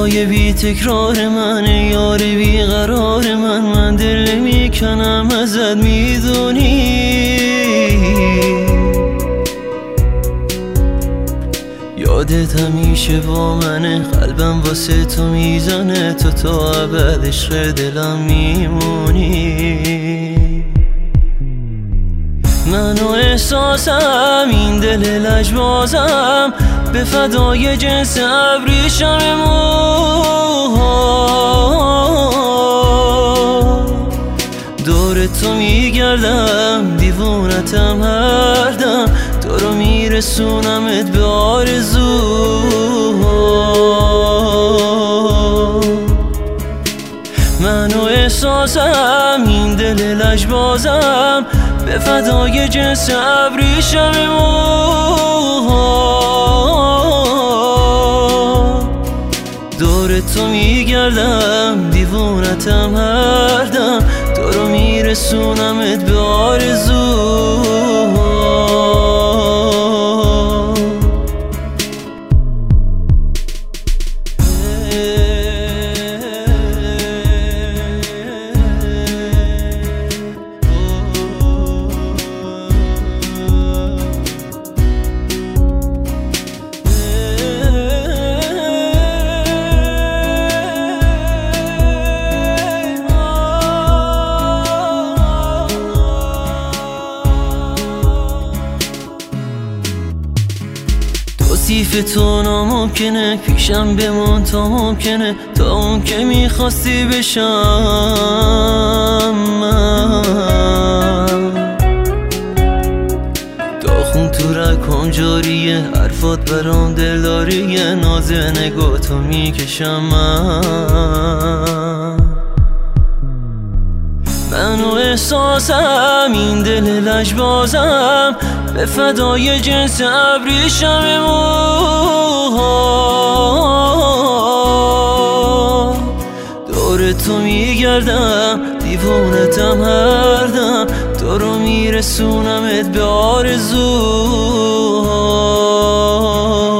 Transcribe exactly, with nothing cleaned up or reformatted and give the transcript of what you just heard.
صدای بی تکرار من، یار بی قرار من. من دل نمیکنم ازت میدونی، یادت همیشه با منه، قلبم واسه تو میزنه، تو تا ابد عشق دلم میمونی. من و احساسم این دل لجبازم، به فدای جنس ابریشم موها. دور تو میگردم، دیوونتم هر دم، تو رو میرسونمت به آرزوها. من و احساسم این دل لجبازم، به فدای جنس ابریشم موها. دور تو میگردم، دیوونتم هر دم، تو رو میرسونمت به آرزوها. توصیف تو ناممکنه، پیشم بمون تا ممکنه، تا اون که میخواستی بشم من. داخون تو رکم جاریه، حرفات برام دلداریه، ناز نگاتو میکشم من. من و احساسم این دل لجبازم، به فدای جنس ابریشم موها. دور تو میگردم، دیوونتم هر دم، تو رو میرسونمت به آرزوها.